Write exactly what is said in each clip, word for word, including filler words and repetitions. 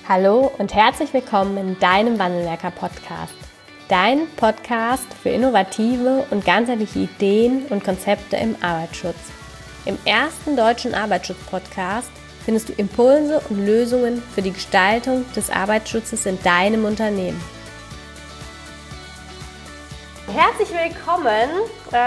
Hallo und herzlich willkommen in deinem Wandelwerker-Podcast. Dein Podcast für innovative und ganzheitliche Ideen und Konzepte im Arbeitsschutz. Im ersten deutschen Arbeitsschutz-Podcast findest du Impulse und Lösungen für die Gestaltung des Arbeitsschutzes in deinem Unternehmen. Herzlich willkommen.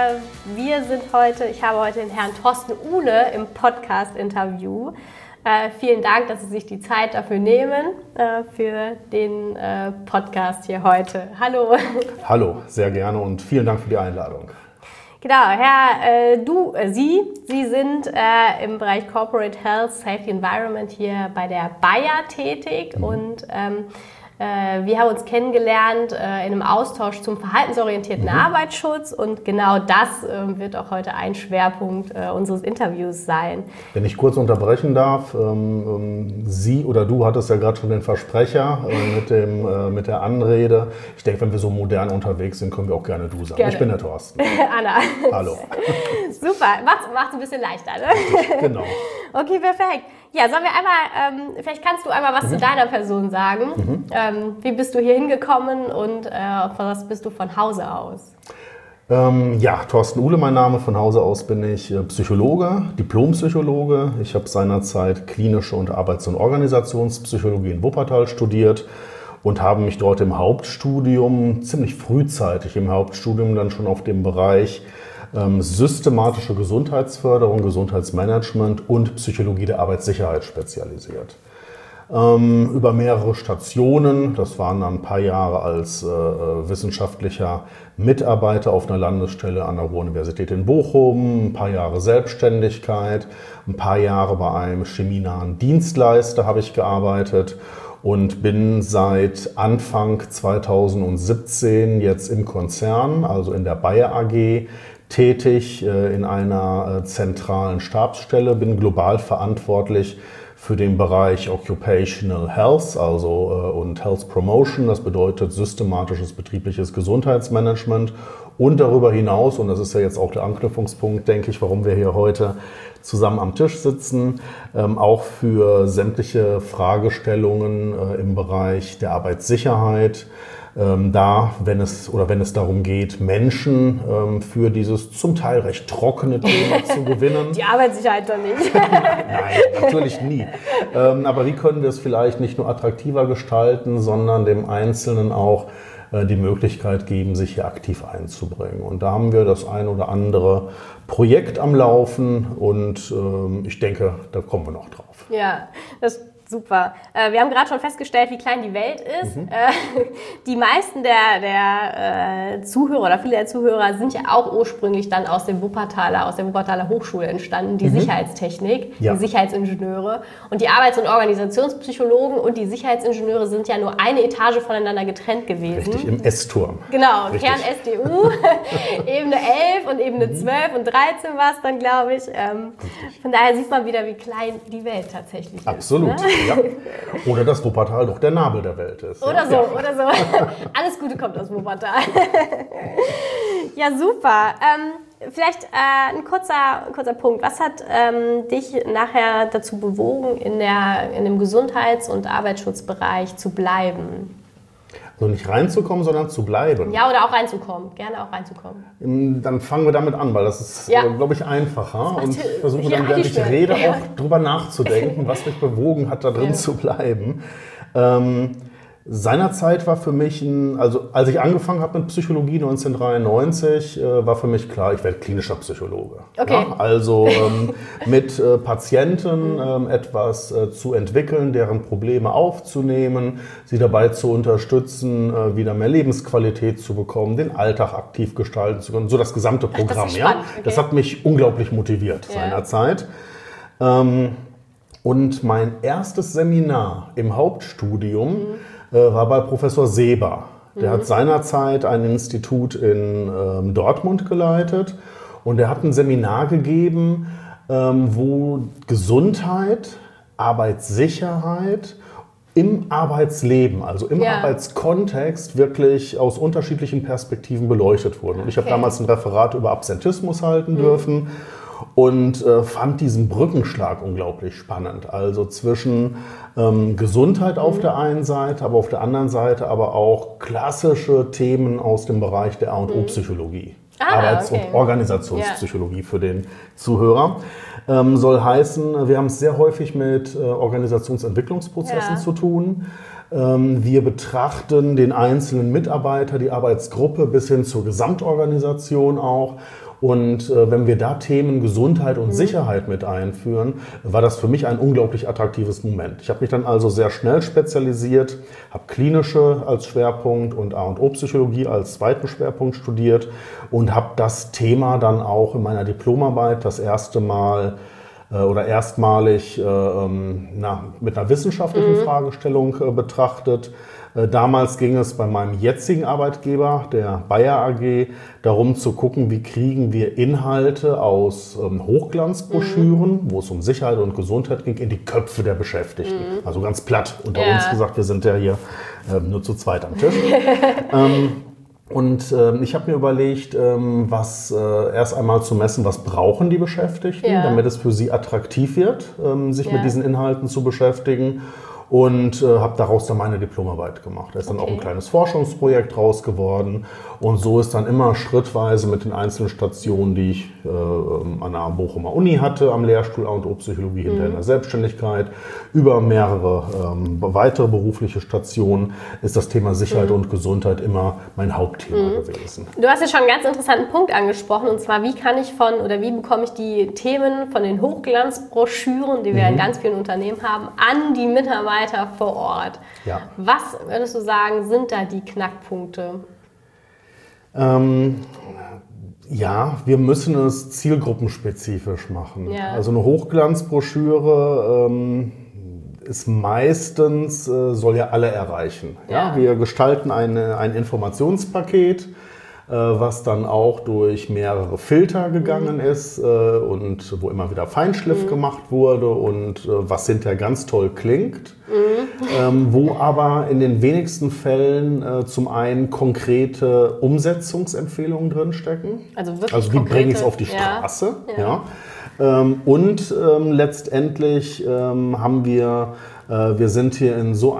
Wir sind heute, ich habe heute den Herrn Thorsten Uhle im Podcast-Interview. Äh, vielen Dank, dass Sie sich die Zeit dafür nehmen, äh, für den äh, Podcast hier heute. Hallo. Hallo, sehr gerne und vielen Dank für die Einladung. Genau, Herr, äh, du, äh, Sie, Sie sind äh, im Bereich Corporate Health, Safety Environment hier bei der Bayer tätig mhm. und ähm, äh, wir haben uns kennengelernt äh, in einem Austausch zum verhaltensorientierten mhm. Arbeitsschutz und genau das äh, wird auch heute ein Schwerpunkt äh, unseres Interviews sein. Wenn ich kurz unterbrechen darf, ähm, Sie oder du hattest ja gerade schon den Versprecher äh, mit, dem, äh, mit der Anrede. Ich denke, wenn wir so modern unterwegs sind, können wir auch gerne du sagen. Gerne. Ich bin der Thorsten. Anna. Hallo. Super, macht's, macht's ein bisschen leichter, ne? Genau. Okay, perfekt. Ja, sollen wir einmal, ähm, vielleicht kannst du einmal was mhm. zu deiner Person sagen. Mhm. Ähm, wie bist du hier hingekommen und äh, was bist du von Hause aus? Ähm, ja, Thorsten Uhle, mein Name. Von Hause aus bin ich äh, Psychologe, Diplompsychologe. Ich habe seinerzeit klinische und Arbeits- und Organisationspsychologie in Wuppertal studiert und habe mich dort im Hauptstudium, ziemlich frühzeitig im Hauptstudium, dann schon auf dem Bereich ähm, systematische Gesundheitsförderung, Gesundheitsmanagement und Psychologie der Arbeitssicherheit spezialisiert. Ähm, über mehrere Stationen, das waren dann ein paar Jahre als äh, wissenschaftlicher Mitarbeiter auf einer Landesstelle an der Ruhr-Universität in Bochum, ein paar Jahre Selbstständigkeit, ein paar Jahre bei einem chemienahen Dienstleister habe ich gearbeitet und bin seit Anfang zweitausendsiebzehn jetzt im Konzern, also in der Bayer A G, tätig äh, in einer äh, zentralen Stabsstelle, bin global verantwortlich für den Bereich Occupational Health, also äh, und Health Promotion, das bedeutet systematisches betriebliches Gesundheitsmanagement und darüber hinaus, und das ist ja jetzt auch der Anknüpfungspunkt, denke ich, warum wir hier heute zusammen am Tisch sitzen, ähm, auch für sämtliche Fragestellungen äh, im Bereich der Arbeitssicherheit, ähm, da, wenn es oder wenn es darum geht, Menschen ähm, für dieses zum Teil recht trockene Thema zu gewinnen. Die Arbeitssicherheit doch nicht. Nein, natürlich nie. Ähm, aber wie können wir es vielleicht nicht nur attraktiver gestalten, sondern dem Einzelnen auch äh, die Möglichkeit geben, sich hier aktiv einzubringen. Und da haben wir das ein oder andere Projekt am Laufen und ähm, ich denke, da kommen wir noch drauf. Ja, das super. Äh, wir haben gerade schon festgestellt, wie klein die Welt ist. Mhm. Äh, die meisten der, der äh, Zuhörer oder viele der Zuhörer sind ja auch ursprünglich dann aus dem Wuppertaler, aus der Wuppertaler Hochschule entstanden, die mhm. Sicherheitstechnik, ja. die Sicherheitsingenieure. Und die Arbeits- und Organisationspsychologen und die Sicherheitsingenieure sind ja nur eine Etage voneinander getrennt gewesen. Richtig, im S-Turm. Genau, Richtig. Kern S D U, Ebene elf und Ebene mhm. zwölf und dreizehn war es dann, glaube ich. Ähm, von daher sieht man wieder, wie klein die Welt tatsächlich ist. Absolut. Ne? Ja. Oder dass Wuppertal doch der Nabel der Welt ist. Oder ja. so, ja. oder so. Alles Gute kommt aus Wuppertal. Ja, super. Ähm, vielleicht äh, ein kurzer, kurzer Punkt. Was hat ähm, dich nachher dazu bewogen, in, der, in dem Gesundheits- und Arbeitsschutzbereich zu bleiben? Also nicht reinzukommen, sondern zu bleiben. Ja, oder auch reinzukommen. Gerne auch reinzukommen. Dann fangen wir damit an, weil das ist, ja. glaube ich, einfacher. Und ich versuche dann, während ich rede, ja. auch drüber nachzudenken, was mich bewogen hat, da drin ja. zu bleiben. Ähm, Seinerzeit war für mich, ein, also als ich angefangen habe mit Psychologie neunzehnhundertdreiundneunzig, äh, war für mich klar, ich werde klinischer Psychologe. Okay. Ja, also ähm, mit äh, Patienten ähm, etwas äh, zu entwickeln, deren Probleme aufzunehmen, sie dabei zu unterstützen, äh, wieder mehr Lebensqualität zu bekommen, den Alltag aktiv gestalten zu können, so das gesamte Programm. Das, ja? Okay. Das hat mich unglaublich motiviert ja. seinerzeit. Ähm, und mein erstes Seminar im Hauptstudium mhm. war bei Professor Seber. Der mhm. hat seinerzeit ein Institut in ähm, Dortmund geleitet und er hat ein Seminar gegeben, ähm, wo Gesundheit, Arbeitssicherheit im Arbeitsleben, also im ja. Arbeitskontext wirklich aus unterschiedlichen Perspektiven beleuchtet wurden. Und ich okay. habe damals ein Referat über Absentismus halten mhm. dürfen. und äh, fand diesen Brückenschlag unglaublich spannend. Also zwischen ähm, Gesundheit auf mhm. der einen Seite, aber auf der anderen Seite aber auch klassische Themen aus dem Bereich der A und O-Psychologie. Ah, Arbeits- okay. und Organisationspsychologie yeah. für den Zuhörer. Ähm, soll heißen, wir haben es sehr häufig mit äh, Organisationsentwicklungsprozessen ja. zu tun. Ähm, wir betrachten den einzelnen Mitarbeiter, die Arbeitsgruppe bis hin zur Gesamtorganisation auch. Und äh, wenn wir da Themen Gesundheit und mhm. Sicherheit mit einführen, war das für mich ein unglaublich attraktives Moment. Ich habe mich dann also sehr schnell spezialisiert, habe klinische als Schwerpunkt und A und O-Psychologie als zweiten Schwerpunkt studiert und habe das Thema dann auch in meiner Diplomarbeit das erste Mal äh, oder erstmalig äh, na, mit einer wissenschaftlichen mhm. Fragestellung äh, betrachtet. Damals ging es bei meinem jetzigen Arbeitgeber, der Bayer A G, darum zu gucken, wie kriegen wir Inhalte aus ähm, Hochglanzbroschüren, mhm. wo es um Sicherheit und Gesundheit ging, in die Köpfe der Beschäftigten. Mhm. Also ganz platt unter ja. uns gesagt, wir sind ja hier ähm, nur zu zweit am Tisch. ähm, Und äh, ich habe mir überlegt, ähm, was äh, erst einmal zu messen, was brauchen die Beschäftigten, ja. damit es für sie attraktiv wird, ähm, sich ja. mit diesen Inhalten zu beschäftigen. Und äh, habe daraus dann meine Diplomarbeit gemacht. Da ist dann okay. auch ein kleines Forschungsprojekt raus geworden. Und so ist dann immer schrittweise mit den einzelnen Stationen, die ich äh, an der Bochumer Uni hatte, am Lehrstuhl A und O-Psychologie, mhm. hinter in der Selbstständigkeit, über mehrere ähm, weitere berufliche Stationen, ist das Thema Sicherheit mhm. und Gesundheit immer mein Hauptthema mhm. gewesen. Du hast ja schon einen ganz interessanten Punkt angesprochen, und zwar, wie kann ich von, oder wie bekomme ich die Themen von den Hochglanzbroschüren, die wir mhm. in ganz vielen Unternehmen haben, an die Mitarbeiter vor Ort. Ja. Was, würdest du sagen, sind da die Knackpunkte? Ähm, ja, wir müssen es zielgruppenspezifisch machen. Ja. Also eine Hochglanzbroschüre ähm, ist meistens, äh, soll ja alle erreichen. Ja. Ja? Wir gestalten eine, ein Informationspaket, was dann auch durch mehrere Filter gegangen mhm. ist äh, und wo immer wieder Feinschliff mhm. gemacht wurde und äh, was hinterher ganz toll klingt, mhm. ähm, wo aber in den wenigsten Fällen äh, zum einen konkrete Umsetzungsempfehlungen drinstecken. Also wirklich Also wie bringe ich es auf die Straße? Ja. Ja. Ja. Ähm, und ähm, letztendlich ähm, haben wir Wir sind hier in so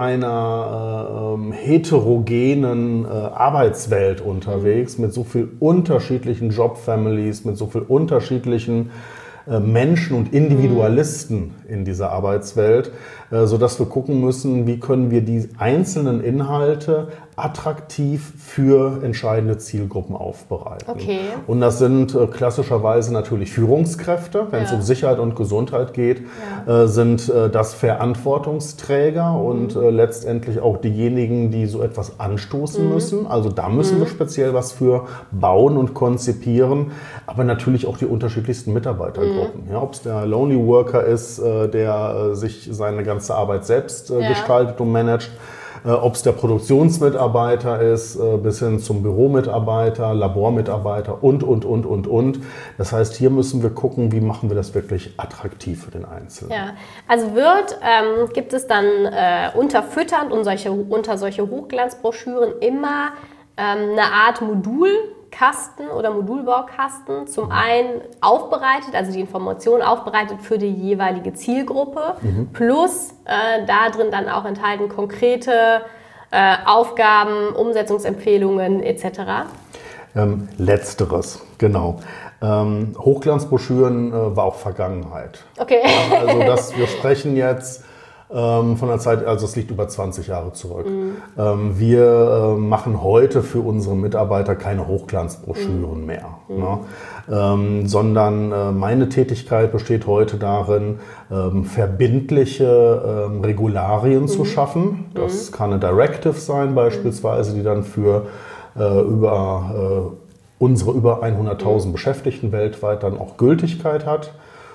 einer äh, heterogenen äh, Arbeitswelt unterwegs, mit so viel unterschiedlichen Job-Families, mit so viel unterschiedlichen äh, Menschen und Individualisten in dieser Arbeitswelt, äh, sodass wir gucken müssen, wie können wir die einzelnen Inhalte attraktiv für entscheidende Zielgruppen aufbereiten. Okay. Und das sind äh, klassischerweise natürlich Führungskräfte. Wenn ja. es um Sicherheit und Gesundheit geht, ja. äh, sind äh, das Verantwortungsträger mhm. und äh, letztendlich auch diejenigen, die so etwas anstoßen mhm. müssen. Also da müssen mhm. wir speziell was für bauen und konzipieren, aber natürlich auch die unterschiedlichsten Mitarbeitergruppen. Mhm. Ja, ob es der Lonely Worker ist, äh, der äh, sich seine ganze Arbeit selbst äh, ja. gestaltet und managt, ob es der Produktionsmitarbeiter ist, bis hin zum Büromitarbeiter, Labormitarbeiter und, und, und, und, und. Das heißt, hier müssen wir gucken, wie machen wir das wirklich attraktiv für den Einzelnen. Ja, also wird, ähm, gibt es dann äh, unterfütternd und solche, unter solche Hochglanzbroschüren immer ähm, eine Art Modulkasten oder Modulbaukasten, zum einen aufbereitet, also die Informationen aufbereitet für die jeweilige Zielgruppe, mhm. plus äh, da drin dann auch enthalten konkrete äh, Aufgaben, Umsetzungsempfehlungen et cetera? Ähm, letzteres, genau. Ähm, Hochglanzbroschüren äh, war auch Vergangenheit. Okay. Ja, also das, wir sprechen jetzt Ähm, von der Zeit, also es liegt über zwanzig Jahre zurück. Mhm. Ähm, wir äh, machen heute für unsere Mitarbeiter keine Hochglanzbroschüren mhm. mehr, mhm. ne? ähm, sondern äh, meine Tätigkeit besteht heute darin, ähm, verbindliche ähm, Regularien mhm. zu schaffen. Das mhm. kann eine Directive sein beispielsweise, die dann für äh, über äh, unsere über hunderttausend mhm. Beschäftigten weltweit dann auch Gültigkeit hat.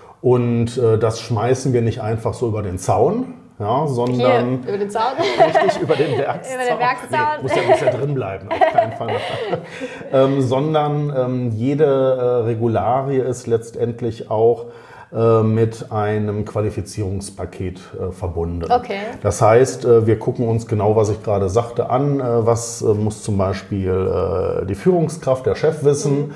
Und äh, das schmeißen wir nicht einfach so über den Zaun, ja, sondern Hier, über den Zaun? Richtig, über den Werkszaun. Über den Werkszaun. Nee, muss ja, muss ja drin bleiben, auf keinen Fall. ähm, sondern ähm, jede äh, Regularie ist letztendlich auch äh, mit einem Qualifizierungspaket äh, verbunden. Okay. Das heißt, äh, wir gucken uns genau, was ich gerade sagte, an. Äh, was äh, muss zum Beispiel äh, die Führungskraft, der Chef wissen? Mhm.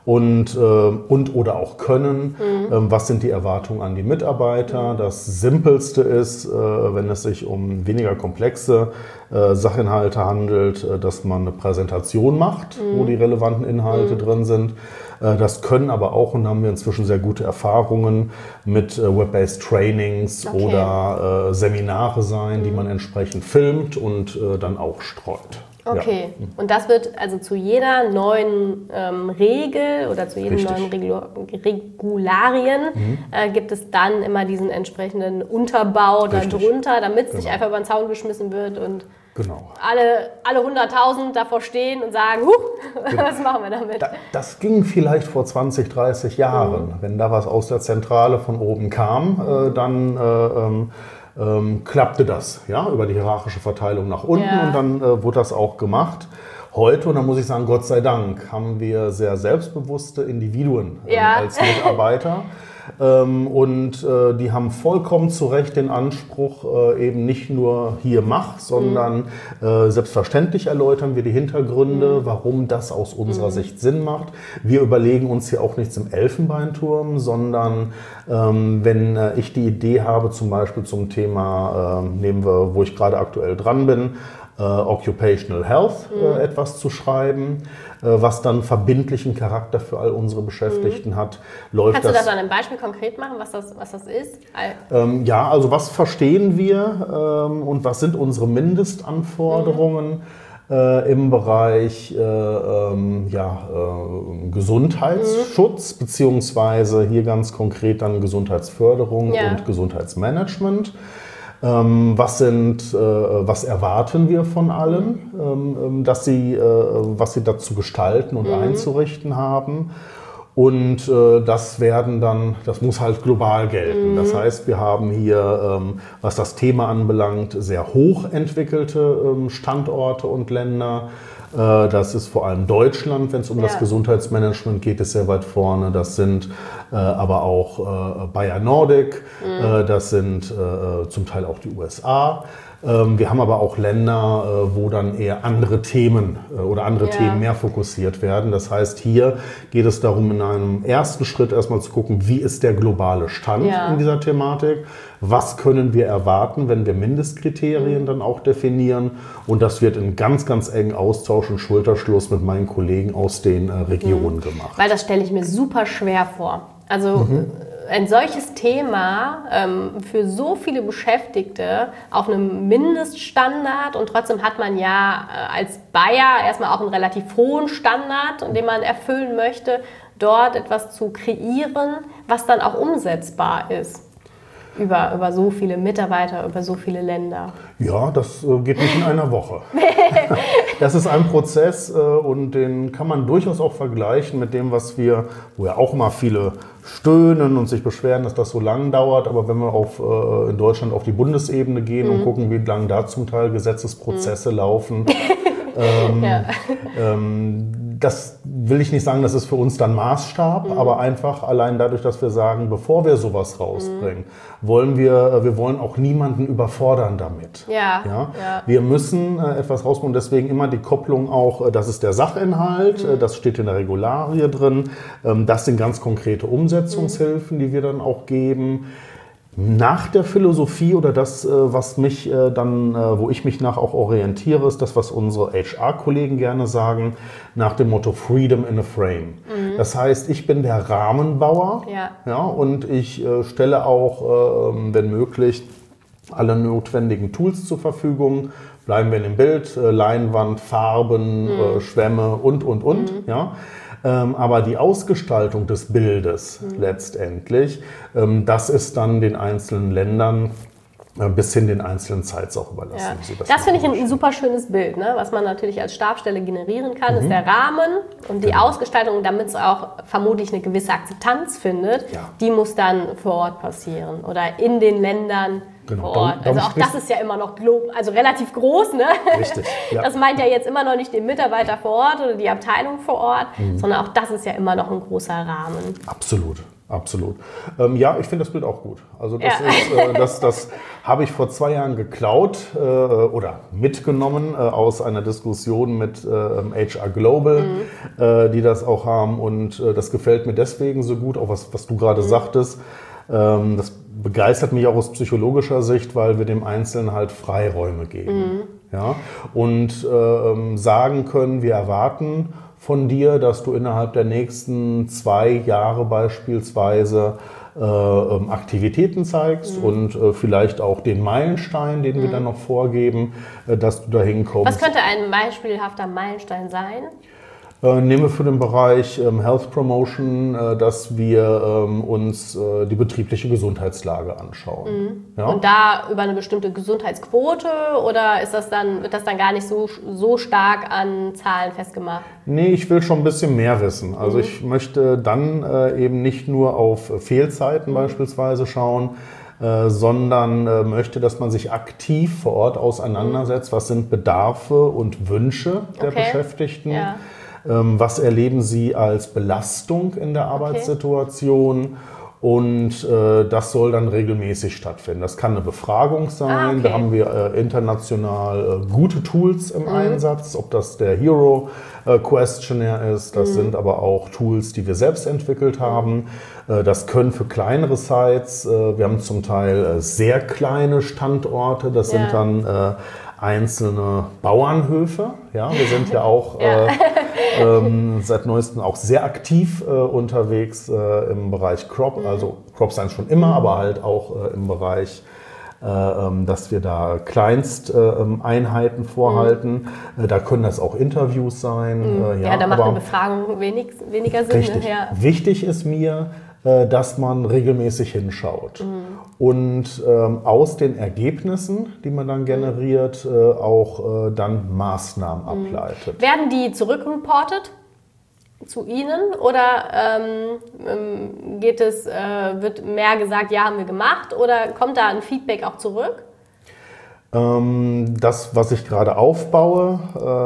und, äh, und oder auch können. Mhm. Ähm, was sind die Erwartungen an die Mitarbeiter? Mhm. Das Simpelste ist, äh, wenn es sich um weniger komplexe äh, Sachinhalte handelt, äh, dass man eine Präsentation macht, mhm. wo die relevanten Inhalte mhm. drin sind. Äh, das können aber auch, und da haben wir inzwischen sehr gute Erfahrungen, mit äh, Web-based Trainings okay. oder äh, Seminare sein, mhm. die man entsprechend filmt und äh, dann auch streut. Okay, ja. Und das wird also zu jeder neuen ähm, Regel oder zu jedem Richtig. neuen Regul- Regularien mhm. äh, gibt es dann immer diesen entsprechenden Unterbau darunter, damit es genau. nicht einfach über den Zaun geschmissen wird und genau. alle, alle hunderttausend davor stehen und sagen, huch, genau. was machen wir damit? Da, das ging vielleicht vor zwanzig, dreißig Jahren. Mhm. Wenn da was aus der Zentrale von oben kam, äh, dann... Äh, ähm, Ähm, klappte das, ja, über die hierarchische Verteilung nach unten ja. und dann äh, wurde das auch gemacht. Heute, und da muss ich sagen, Gott sei Dank, haben wir sehr selbstbewusste Individuen äh, ja. als Mitarbeiter. Ähm, und äh, die haben vollkommen zu Recht den Anspruch, äh, eben nicht nur hier mach, sondern mhm. äh, selbstverständlich erläutern wir die Hintergründe, mhm. warum das aus unserer mhm. Sicht Sinn macht. Wir überlegen uns hier auch nichts im Elfenbeinturm, sondern ähm, wenn äh, ich die Idee habe, zum Beispiel zum Thema, äh, nehmen wir, wo ich gerade aktuell dran bin, Uh, Occupational Health mhm. äh, etwas zu schreiben, äh, was dann verbindlichen Charakter für all unsere Beschäftigten mhm. hat. Läuft Kannst du das das an einem Beispiel konkret machen, was das, was das ist? Ähm, ja, also was verstehen wir ähm, und was sind unsere Mindestanforderungen mhm. äh, im Bereich äh, ähm, ja, äh, Gesundheitsschutz, mhm. beziehungsweise hier ganz konkret dann Gesundheitsförderung ja. und Gesundheitsmanagement. Ähm, was sind, äh, was erwarten wir von allen, ähm, dass sie, äh, was sie dazu gestalten und mhm. einzurichten haben. Und äh, das werden dann, das muss halt global gelten. Mhm. Das heißt, wir haben hier, ähm, was das Thema anbelangt, sehr hochentwickelte ähm, Standorte und Länder. Das ist vor allem Deutschland, wenn es um ja. das Gesundheitsmanagement geht, ist sehr weit vorne. Das sind äh, aber auch äh, Bayer Nordic, mhm. äh, das sind äh, zum Teil auch die U S A. Ähm, wir haben aber auch Länder, äh, wo dann eher andere Themen äh, oder andere ja. Themen mehr fokussiert werden. Das heißt, hier geht es darum, in einem ersten Schritt erstmal zu gucken, wie ist der globale Stand ja. in dieser Thematik? Was können wir erwarten, wenn wir Mindestkriterien mhm. dann auch definieren? Und das wird in ganz, ganz engen Austausch und Schulterschluss mit meinen Kollegen aus den äh, Regionen mhm. gemacht. Weil das stelle ich mir super schwer vor. Also mhm. ein solches Thema ähm, für so viele Beschäftigte auf einem Mindeststandard, und trotzdem hat man ja äh, als Bayer erstmal auch einen relativ hohen Standard, den man erfüllen möchte, dort etwas zu kreieren, was dann auch umsetzbar ist. Über, über so viele Mitarbeiter, über so viele Länder. Ja, das äh, geht nicht in einer Woche. Das ist ein Prozess äh, und den kann man durchaus auch vergleichen mit dem, was wir, wo ja auch mal viele stöhnen und sich beschweren, dass das so lang dauert. Aber wenn wir auf, äh, in Deutschland auf die Bundesebene gehen mhm. und gucken, wie lange da zum Teil Gesetzesprozesse mhm. laufen, ähm, ja. ähm, das will ich nicht sagen, das ist für uns dann Maßstab, mhm. aber einfach allein dadurch, dass wir sagen, bevor wir sowas rausbringen, mhm. wollen wir, wir wollen auch niemanden überfordern damit. Ja. Ja? Ja. Wir müssen äh, etwas rausbringen, deswegen immer die Kopplung auch, äh, das ist der Sachinhalt, mhm. äh, das steht in der Regularie drin, ähm, das sind ganz konkrete Umsetzungshilfen, mhm. die wir dann auch geben. Nach der Philosophie oder das, was mich dann, wo ich mich nach auch orientiere, ist das, was unsere H R-Kollegen gerne sagen, nach dem Motto Freedom in a Frame. Mhm. Das heißt, ich bin der Rahmenbauer ja. Ja, und ich äh, stelle auch, äh, wenn möglich, alle notwendigen Tools zur Verfügung. Bleiben wir in dem Bild, äh, Leinwand, Farben, mhm. äh, Schwämme und, und, und. Mhm. Ja. Ähm, aber die Ausgestaltung des Bildes mhm. letztendlich, ähm, das ist dann den einzelnen Ländern äh, bis hin den einzelnen Sites auch überlassen. Ja. Das, das finde ich ein super schönes Bild, ne? Was man natürlich als Stabsstelle generieren kann, mhm. ist der Rahmen und die genau. Ausgestaltung, damit es auch vermutlich eine gewisse Akzeptanz findet, ja. die muss dann vor Ort passieren oder in den Ländern. Genau. Vor Ort. Also auch das ist ja immer noch also relativ groß, ne? Richtig. Ja. Das meint ja jetzt immer noch nicht den Mitarbeiter vor Ort oder die Abteilung vor Ort, mhm. sondern auch das ist ja immer noch ein großer Rahmen. Absolut. Absolut. Ähm, ja, ich finde das Bild auch gut. Also das, Ja. ist, äh, das, das habe ich vor zwei Jahren geklaut äh, oder mitgenommen äh, aus einer Diskussion mit äh, H R Global, mhm. äh, die das auch haben. Und äh, das gefällt mir deswegen so gut, auch was, was du gerade mhm. sagtest. Ähm, das begeistert mich auch aus psychologischer Sicht, weil wir dem Einzelnen halt Freiräume geben. Mhm. Ja? Und äh, sagen können, wir erwarten von dir, dass du innerhalb der nächsten zwei Jahre beispielsweise äh, Aktivitäten zeigst mhm. und äh, vielleicht auch den Meilenstein, den mhm. wir dann noch vorgeben, äh, dass du dahin kommst. Was könnte ein beispielhafter Meilenstein sein? Äh, nehmen wir für den Bereich ähm, Health Promotion, äh, dass wir ähm, uns äh, die betriebliche Gesundheitslage anschauen. Mhm. Ja? Und da über eine bestimmte Gesundheitsquote oder ist das dann, wird das dann gar nicht so, so stark an Zahlen festgemacht? Nee, ich will schon ein bisschen mehr wissen. Also mhm. ich möchte dann äh, eben nicht nur auf Fehlzeiten mhm. beispielsweise schauen, äh, sondern äh, möchte, dass man sich aktiv vor Ort auseinandersetzt. Mhm. Was sind Bedarfe und Wünsche der okay. Beschäftigten? Ja. Was erleben Sie als Belastung in der Arbeitssituation? Okay. Und äh, das soll dann regelmäßig stattfinden. Das kann eine Befragung sein. Ah, okay. Da haben wir äh, international äh, gute Tools im mhm. Einsatz, ob das der Hero äh, Questionnaire ist. Das mhm. sind aber auch Tools, die wir selbst entwickelt haben. Äh, das können für kleinere Sites, äh, wir haben zum Teil äh, sehr kleine Standorte. Das ja. sind dann äh, einzelne Bauernhöfe. Ja, wir sind ja auch ja. Äh, ähm, seit neuestem auch sehr aktiv äh, unterwegs äh, im Bereich Crop. Also Crop Science schon immer, aber halt auch äh, im Bereich, äh, ähm, dass wir da Kleinsteinheiten äh, vorhalten. Mhm. Äh, da können das auch Interviews sein. Mhm. Äh, ja, ja, da macht eine Befragung wenig, weniger Sinn. Richtig. Ja. Wichtig ist mir, dass man regelmäßig hinschaut mhm. und ähm, aus den Ergebnissen, die man dann generiert, äh, auch äh, dann Maßnahmen mhm. ableitet. Werden die zurückreportet zu Ihnen oder ähm, geht es, äh, wird mehr gesagt, ja, haben wir gemacht oder kommt da ein Feedback auch zurück? Das, was ich gerade aufbaue,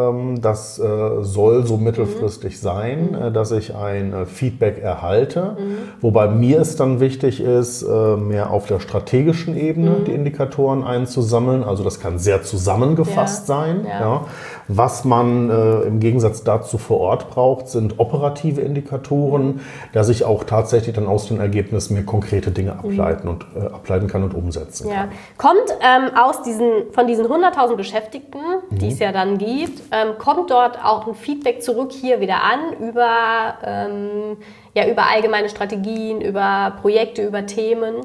das soll so mittelfristig sein, mhm. dass ich ein Feedback erhalte. Mhm. Wobei mir es dann wichtig ist, mehr auf der strategischen Ebene mhm. die Indikatoren einzusammeln. Also das kann sehr zusammengefasst ja. sein. Ja. Ja. Was man im Gegensatz dazu vor Ort braucht, sind operative Indikatoren, mhm. dass ich auch tatsächlich dann aus den Ergebnissen mir konkrete Dinge ableiten, mhm. und, äh, ableiten kann und umsetzen ja. kann. Kommt ähm, aus diesen von diesen hunderttausend Beschäftigten, die mhm. es ja dann gibt, ähm, kommt dort auch ein Feedback zurück hier wieder an über, ähm, ja, über allgemeine Strategien, über Projekte, über Themen?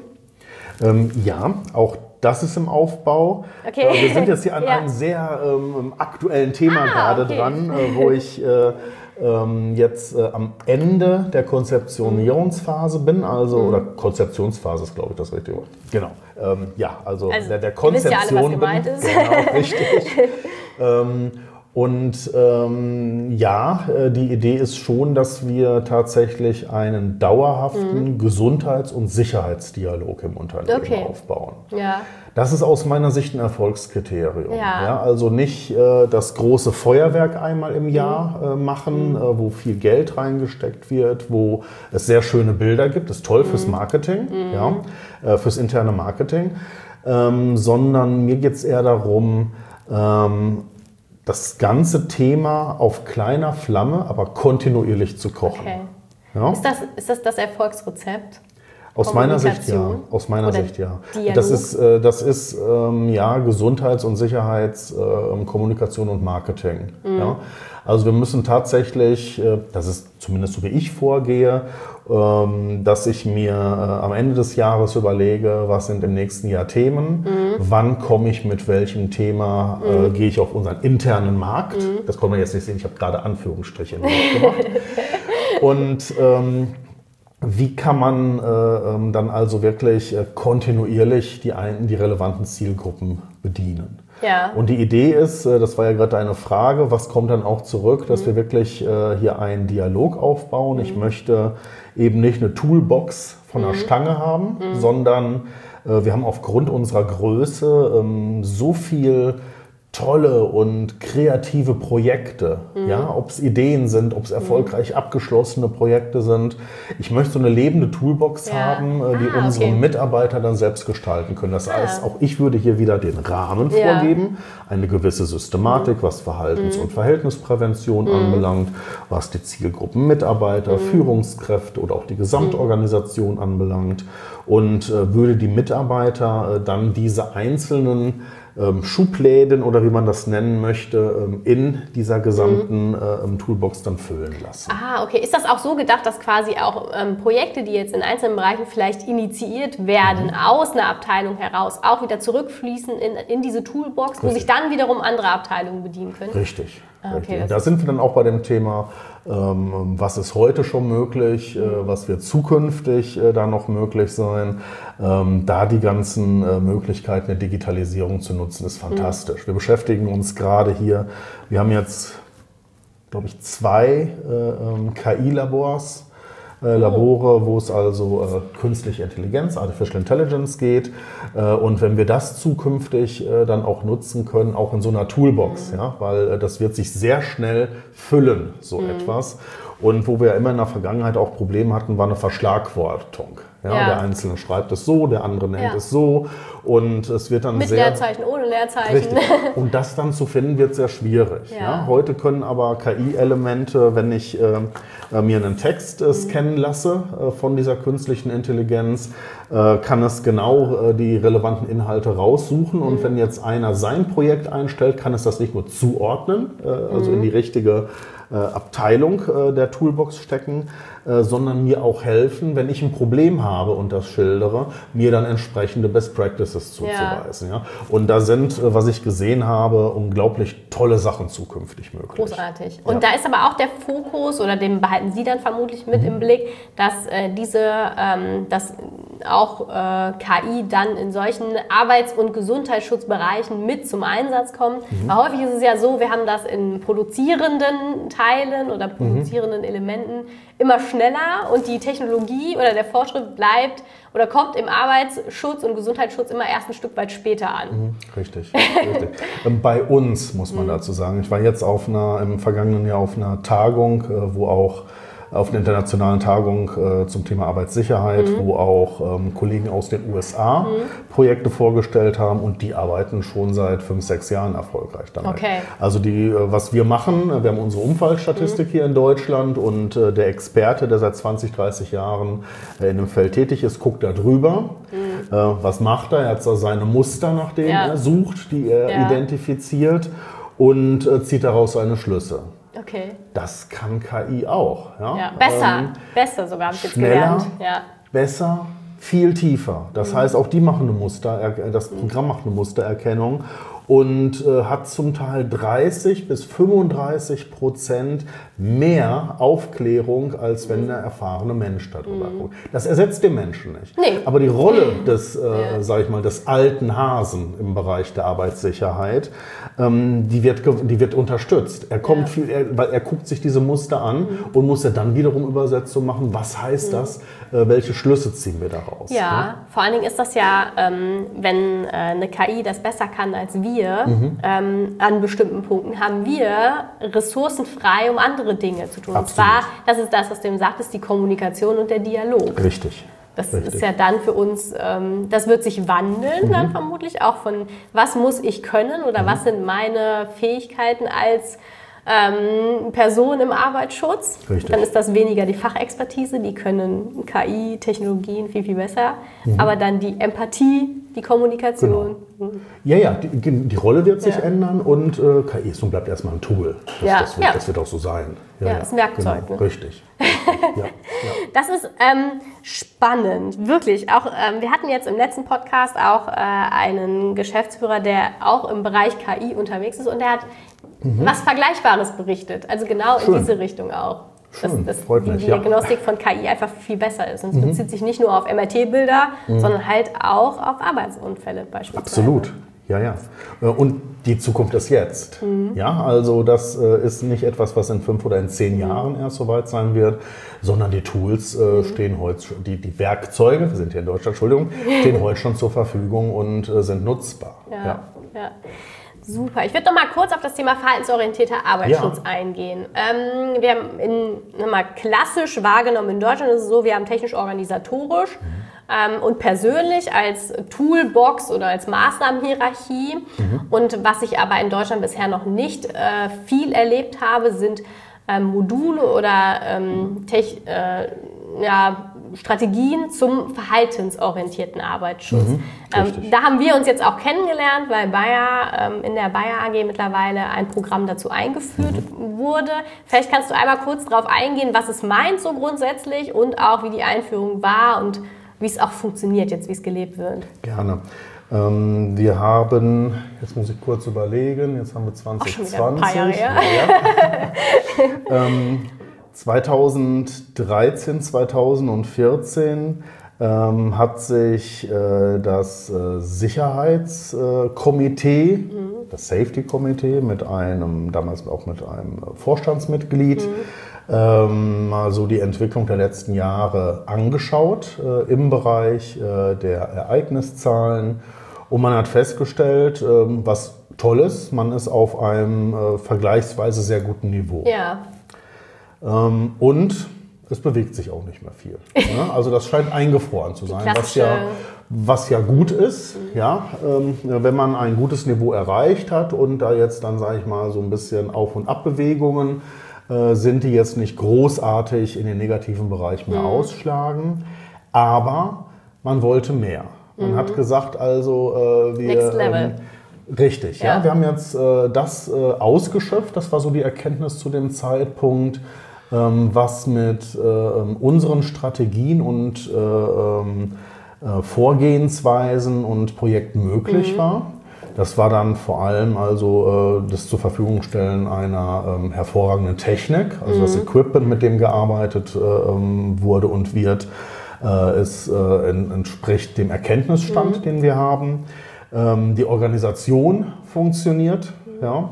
Ähm, ja, auch das ist im Aufbau. Okay. Äh, wir sind jetzt hier an ja. einem sehr ähm, aktuellen Thema ah, gerade okay. dran, äh, wo ich äh, ähm, jetzt äh, am Ende der Konzeptionierungsphase bin, also mhm. oder Konzeptionsphase ist, glaube ich, das richtige Wort. Genau. Ähm, ja, also, also der, der Konzeption. Ihr wisst ja alle, was gemeint bin. ist. Genau, richtig. ähm, Und ähm, ja, die Idee ist schon, dass wir tatsächlich einen dauerhaften mhm. Gesundheits- und Sicherheitsdialog im Unternehmen okay. aufbauen. Ja. Das ist aus meiner Sicht ein Erfolgskriterium. Ja. Ja, also nicht äh, das große Feuerwerk einmal im Jahr äh, machen, mhm. äh, wo viel Geld reingesteckt wird, wo es sehr schöne Bilder gibt. Das ist toll mhm. fürs Marketing, mhm. ja, äh, fürs interne Marketing. Ähm, sondern mir geht es eher darum, ähm, das ganze Thema auf kleiner Flamme, aber kontinuierlich zu kochen. Okay. Ja? Ist das, ist das das Erfolgsrezept? Aus meiner Sicht ja. Aus meiner Oder Sicht ja. Dialog? Das ist, äh, das ist ähm, ja Gesundheits- und Sicherheits-, äh, Kommunikation und Marketing. Mhm. Ja? Also wir müssen tatsächlich, äh, das ist zumindest so wie ich vorgehe, ähm, dass ich mir äh, am Ende des Jahres überlege, was sind im nächsten Jahr Themen, mhm. wann komme ich mit welchem Thema, mhm. äh, gehe ich auf unseren internen Markt. Mhm. Das kann man jetzt nicht sehen, ich habe gerade Anführungsstriche gemacht. Und ähm, wie kann man äh, dann also wirklich äh, kontinuierlich die, ein, die relevanten Zielgruppen bedienen? Ja. Und die Idee ist, äh, das war ja gerade eine Frage, was kommt dann auch zurück, dass mhm. wir wirklich äh, hier einen Dialog aufbauen. Mhm. Ich möchte eben nicht eine Toolbox von der mhm. Stange haben, mhm. sondern äh, wir haben aufgrund unserer Größe ähm, so viel tolle und kreative Projekte, mhm. ja, ob es Ideen sind, ob es erfolgreich mhm. abgeschlossene Projekte sind. Ich möchte so eine lebende Toolbox ja. haben, die ah, unsere okay. Mitarbeiter dann selbst gestalten können. Das heißt, ah. auch ich würde hier wieder den Rahmen ja. vorgeben, eine gewisse Systematik, mhm. was Verhaltens- mhm. und Verhältnisprävention mhm. anbelangt, was die Zielgruppen Mitarbeiter, mhm. Führungskräfte oder auch die Gesamtorganisation mhm. anbelangt und äh, würde die Mitarbeiter äh, dann diese einzelnen ähm, Schubläden oder wie man das nennen möchte, ähm, in dieser gesamten äh, Toolbox dann füllen lassen. Ah, okay. Ist das auch so gedacht, dass quasi auch ähm, Projekte, die jetzt in einzelnen Bereichen vielleicht initiiert werden, mhm. aus einer Abteilung heraus, auch wieder zurückfließen in, in diese Toolbox, Richtig. Wo sich dann wiederum andere Abteilungen bedienen können? Richtig. Ah, okay, da sind wir dann auch bei dem Thema, ähm, was ist heute schon möglich, äh, was wird zukünftig äh, da noch möglich sein. Ähm, da die ganzen äh, Möglichkeiten der Digitalisierung zu nutzen, ist fantastisch. Mhm. Wir beschäftigen uns gerade hier, wir haben jetzt, glaube ich, zwei äh, K I-Labors. Äh, Labore, wo es also äh, künstliche Intelligenz, Artificial Intelligence geht. Äh, und wenn wir das zukünftig äh, dann auch nutzen können, auch in so einer Toolbox, ja, weil äh, das wird sich sehr schnell füllen, so mhm. etwas. Und wo wir immer in der Vergangenheit auch Probleme hatten, war eine Verschlagwortung. Ja, ja. Der Einzelne schreibt es so, der andere nennt ja. es so. Und es wird dann Mit sehr... Mit Leerzeichen, ohne Leerzeichen. Richtig. Und das dann zu finden, wird sehr schwierig. Ja. Ja, heute können aber K I-Elemente, wenn ich äh, mir einen Text äh, scannen lasse äh, von dieser künstlichen Intelligenz, äh, kann es genau äh, die relevanten Inhalte raussuchen. Und mhm. wenn jetzt einer sein Projekt einstellt, kann es das nicht nur zuordnen, äh, also mhm. in die richtige äh, Abteilung äh, der Toolbox stecken, äh, sondern mir auch helfen, wenn ich ein Problem habe und das schildere, mir dann entsprechende Best Practices zuzuweisen. Ja. Ja. Und da sind, äh, was ich gesehen habe, unglaublich tolle Sachen zukünftig möglich. Großartig. Und ja. da ist aber auch der Fokus, oder den behalten Sie dann vermutlich mit mhm. im Blick, dass äh, diese, ähm, dass auch äh, K I dann in solchen Arbeits- und Gesundheitsschutzbereichen mit zum Einsatz kommt. Mhm. Weil häufig ist es ja so, wir haben das in produzierenden Teilen oder produzierenden mhm. Elementen immer schneller und die Technologie oder der Fortschritt bleibt oder kommt im Arbeitsschutz und Gesundheitsschutz immer erst ein Stück weit später an. Mhm, richtig, richtig. Bei uns muss man mhm. dazu sagen, ich war jetzt auf einer, im vergangenen Jahr auf einer Tagung, wo auch auf einer internationalen Tagung äh, zum Thema Arbeitssicherheit, mhm. wo auch ähm, Kollegen aus den U S A mhm. Projekte vorgestellt haben und die arbeiten schon seit fünf, sechs Jahren erfolgreich damit. Okay. Also die, äh, was wir machen, wir haben unsere Unfallstatistik mhm. hier in Deutschland und äh, der Experte, der seit zwanzig, dreißig Jahren äh, in dem Feld tätig ist, guckt da drüber. Mhm. Äh, was macht er? Er hat so seine Muster, nach denen ja. er sucht, die er ja. identifiziert und äh, zieht daraus seine Schlüsse. Okay. Das kann K I auch. Ja, ja besser, ähm, besser sogar, habe ich jetzt schneller, gelernt. Ja. Besser, viel tiefer. Das mhm. heißt, auch die machen eine Muster, das Programm macht eine Mustererkennung und äh, hat zum Teil dreißig bis fünfunddreißig Prozent mehr Aufklärung, als wenn der erfahrene Mensch darüber mhm. guckt. Das ersetzt den Menschen nicht. Nee. Aber die Rolle des, äh, ja. sag ich mal, des alten Hasen im Bereich der Arbeitssicherheit, ähm, die, wird, die wird unterstützt. Er kommt ja. viel, er, weil er guckt sich diese Muster an mhm. und muss ja dann wiederum Übersetzung machen. Was heißt mhm. das? Äh, welche Schlüsse ziehen wir daraus? Ja, ne? Vor allen Dingen ist das ja, ähm, wenn äh, eine K I das besser kann als wir, Mhm. Ähm, an bestimmten Punkten haben wir Ressourcen frei, um andere Dinge zu tun. Absolut. Und zwar, das ist das, was du eben sagtest, die Kommunikation und der Dialog. Richtig. Das Richtig. ist ja dann für uns, ähm, das wird sich wandeln mhm. dann vermutlich auch von, was muss ich können oder mhm. was sind meine Fähigkeiten als ähm, Person im Arbeitsschutz. Richtig. Dann ist das weniger die Fachexpertise, die können K I-Technologien viel, viel besser, mhm. aber dann die Empathie, die Kommunikation. Genau. Ja, ja, die, die Rolle wird sich ja. ändern und äh, K I ist und bleibt erstmal ein Tool. Das, ja. das, wird, ja. das wird auch so sein. Ja, ja, ist ein Werkzeug. Genau. Ne? Richtig. ja. Ja. Das ist ähm, spannend, wirklich. Auch, ähm, wir hatten jetzt im letzten Podcast auch äh, einen Geschäftsführer, der auch im Bereich K I unterwegs ist und der hat mhm. was Vergleichbares berichtet. Also genau Schön. in diese Richtung auch. Schön, dass, dass freut die mich, Diagnostik ja. von K I einfach viel besser ist. Und es mhm. bezieht sich nicht nur auf M R T-Bilder, mhm. sondern halt auch auf Arbeitsunfälle beispielsweise. Absolut, ja, ja. Und die Zukunft ist jetzt. Mhm. Ja, also das ist nicht etwas, was in fünf oder in zehn mhm. Jahren erst soweit sein wird, sondern die Tools äh, mhm. stehen heute, die, die Werkzeuge, wir sind hier in Deutschland, Entschuldigung, stehen heute schon zur Verfügung und äh, sind nutzbar. Ja, ja. ja. Super. Ich würde noch mal kurz auf das Thema verhaltensorientierter Arbeitsschutz Ja. eingehen. Ähm, wir haben in, mal klassisch wahrgenommen in Deutschland ist es so, wir haben technisch-organisatorisch mhm. ähm, und persönlich als Toolbox oder als Maßnahmenhierarchie. Mhm. Und was ich aber in Deutschland bisher noch nicht äh, viel erlebt habe, sind ähm, Module oder ähm, Tech, äh, ja, Strategien zum verhaltensorientierten Arbeitsschutz. Mhm, ähm, da haben wir uns jetzt auch kennengelernt, weil Bayer ähm, in der Bayer A G mittlerweile ein Programm dazu eingeführt mhm. wurde. Vielleicht kannst du einmal kurz darauf eingehen, was es meint so grundsätzlich und auch wie die Einführung war und wie es auch funktioniert jetzt, wie es gelebt wird. Gerne. Ähm, wir haben, jetzt muss ich kurz überlegen, jetzt haben wir zwanzig zwanzig. Ach, schon wieder ein paar Jahre, ja. Ja. ähm, zweitausenddreizehn, zweitausendvierzehn ähm, hat sich äh, das äh, Sicherheitskomitee, mhm. das Safety-Komitee, mit einem, damals auch mit einem Vorstandsmitglied, mhm. ähm, mal so die Entwicklung der letzten Jahre angeschaut äh, im Bereich äh, der Ereigniszahlen. Und man hat festgestellt, äh, was toll ist, man ist auf einem äh, vergleichsweise sehr guten Niveau. Ja. Ähm, und es bewegt sich auch nicht mehr viel. Ne? Also das scheint eingefroren zu sein, was ja, was ja gut ist, mhm. ja, ähm, wenn man ein gutes Niveau erreicht hat und da jetzt dann, sage ich mal, so ein bisschen Auf- und Abbewegungen äh, sind, die jetzt nicht großartig in den negativen Bereich mehr mhm. ausschlagen, aber man wollte mehr. Man mhm. hat gesagt, also äh, wir... Next Level. Ähm, Richtig, ja. ja. Wir haben jetzt äh, das äh, ausgeschöpft, das war so die Erkenntnis zu dem Zeitpunkt, ähm, was mit äh, unseren Strategien und äh, äh, Vorgehensweisen und Projekten möglich mhm. war. Das war dann vor allem also äh, das zur Verfügung stellen einer ähm, hervorragenden Technik, also mhm. das Equipment, mit dem gearbeitet äh, wurde und wird, äh, es äh, entspricht dem Erkenntnisstand, mhm. den wir haben. Ähm, die Organisation funktioniert, mhm. ja.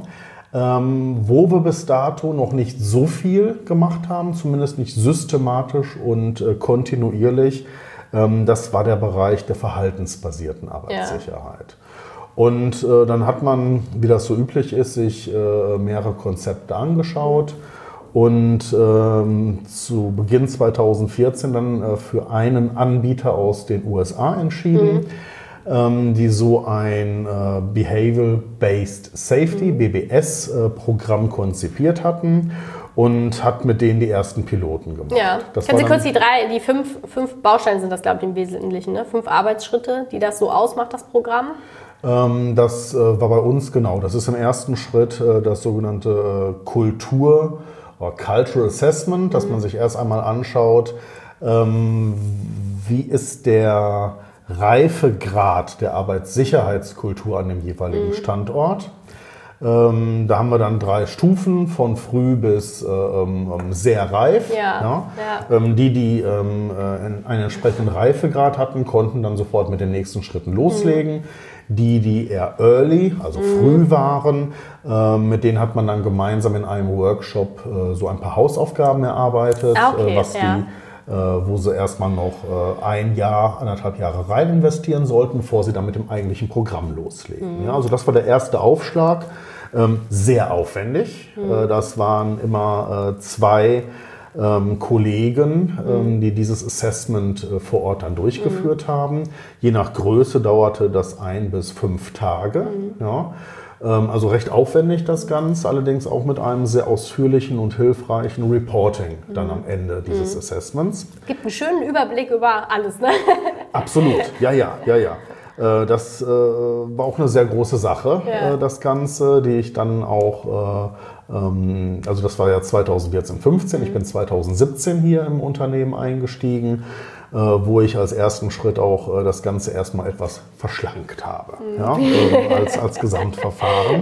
Ähm, wo wir bis dato noch nicht so viel gemacht haben, zumindest nicht systematisch und äh, kontinuierlich, ähm, das war der Bereich der verhaltensbasierten Arbeitssicherheit. Ja. Und äh, dann hat man, wie das so üblich ist, sich äh, mehrere Konzepte angeschaut und ähm, zu Beginn zweitausendvierzehn dann äh, für einen Anbieter aus den U S A entschieden, mhm. die so ein äh, Behavioral-Based Safety, B B S-Programm konzipiert hatten und hat mit denen die ersten Piloten gemacht. Ja. Das Können Sie kurz die drei, die fünf, fünf Bausteine sind das, glaube ich, im Wesentlichen, ne? Fünf Arbeitsschritte, die das so ausmacht, das Programm? Ähm, das äh, war bei uns genau. Das ist im ersten Schritt äh, das sogenannte äh, Kultur- oder Cultural Assessment, dass mhm. man sich erst einmal anschaut, ähm, wie ist der Reifegrad der Arbeitssicherheitskultur an dem jeweiligen mhm. Standort. Ähm, da haben wir dann drei Stufen, von früh bis ähm, sehr reif. Ja, ja. Ja. Ähm, die, die ähm, einen entsprechenden Reifegrad hatten, konnten dann sofort mit den nächsten Schritten loslegen. Mhm. Die, die eher early, also mhm. früh waren, äh, mit denen hat man dann gemeinsam in einem Workshop äh, so ein paar Hausaufgaben erarbeitet, okay, äh, was ja. die wo sie erstmal noch ein Jahr, anderthalb Jahre rein investieren sollten, bevor sie dann mit dem eigentlichen Programm loslegen. Mhm. Ja, also das war der erste Aufschlag. Ähm, sehr aufwendig. Mhm. Äh, das waren immer äh, zwei ähm, Kollegen, ähm, die dieses Assessment äh, vor Ort dann durchgeführt mhm. haben. Je nach Größe dauerte das ein bis fünf Tage. Mhm. Ja. Also recht aufwendig das Ganze, allerdings auch mit einem sehr ausführlichen und hilfreichen Reporting dann am Ende dieses mhm. Assessments. Gibt einen schönen Überblick über alles, ne? Absolut, ja, ja, ja, ja. Das war auch eine sehr große Sache, ja. das Ganze, die ich dann auch, also das war ja zweitausendvierzehn, fünfzehn, mhm. ich bin zweitausendsiebzehn hier im Unternehmen eingestiegen, wo ich als ersten Schritt auch das Ganze erstmal etwas verschlankt habe, mhm. ja, als, als Gesamtverfahren.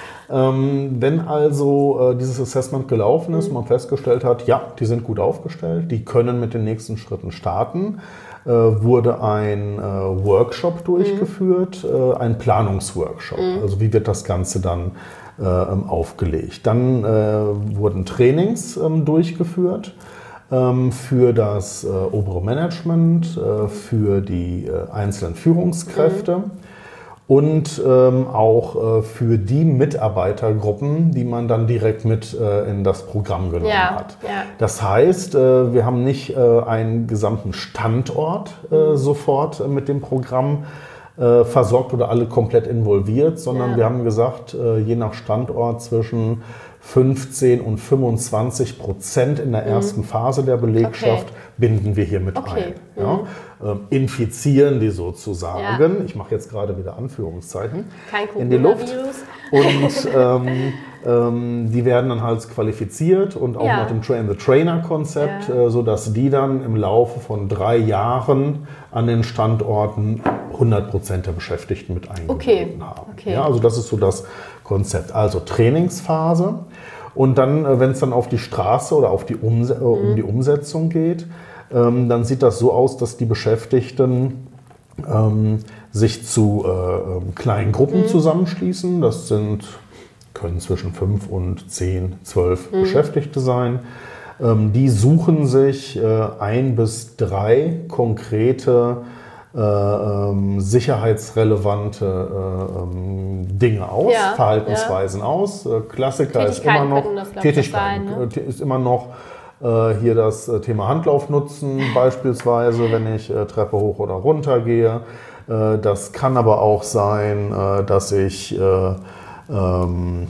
Ähm, wenn also äh, dieses Assessment gelaufen ist und man festgestellt hat, ja, die sind gut aufgestellt, die können mit den nächsten Schritten starten, äh, wurde ein äh, Workshop durchgeführt, mhm. äh, ein Planungsworkshop. Mhm. Also wie wird das Ganze dann äh, aufgelegt? Dann äh, wurden Trainings äh, durchgeführt für das äh, obere Management, äh, für die äh, einzelnen Führungskräfte. Mhm. und ähm, auch äh, für die Mitarbeitergruppen, die man dann direkt mit äh, in das Programm genommen ja, hat. Ja. Das heißt, äh, wir haben nicht äh, einen gesamten Standort äh, sofort äh, mit dem Programm äh, versorgt oder alle komplett involviert, sondern ja. wir haben gesagt, äh, je nach Standort zwischen fünfzehn und fünfundzwanzig Prozent in der mhm. ersten Phase der Belegschaft okay. binden wir hier mit okay. ein. Ja? Mhm. Ähm, infizieren die sozusagen. Ja. Ich mache jetzt gerade wieder Anführungszeichen Kein in die Luft. Und ähm, ähm, die werden dann halt qualifiziert und auch ja. nach dem Train-the-Trainer-Konzept, ja. äh, sodass die dann im Laufe von drei Jahren an den Standorten hundert Prozent der Beschäftigten mit eingebunden okay. haben. Okay. Ja, also das ist so das Konzept. Also Trainingsphase und dann, wenn es dann auf die Straße oder auf die Umse- mhm. um die Umsetzung geht, ähm, dann sieht das so aus, dass die Beschäftigten ähm, sich zu äh, kleinen Gruppen mhm. zusammenschließen. Das sind, können zwischen fünf und zehn, zwölf mhm. Beschäftigte sein. Ähm, die suchen sich äh, ein bis drei konkrete Äh, ähm, sicherheitsrelevante äh, ähm, Dinge aus, ja, Verhaltensweisen ja. aus. Äh, Klassiker ist immer noch Tätigkeit, ne? ist immer noch äh, hier das Thema Handlauf nutzen, beispielsweise, wenn ich äh, Treppe hoch oder runter gehe. Äh, das kann aber auch sein, äh, dass ich äh, ähm,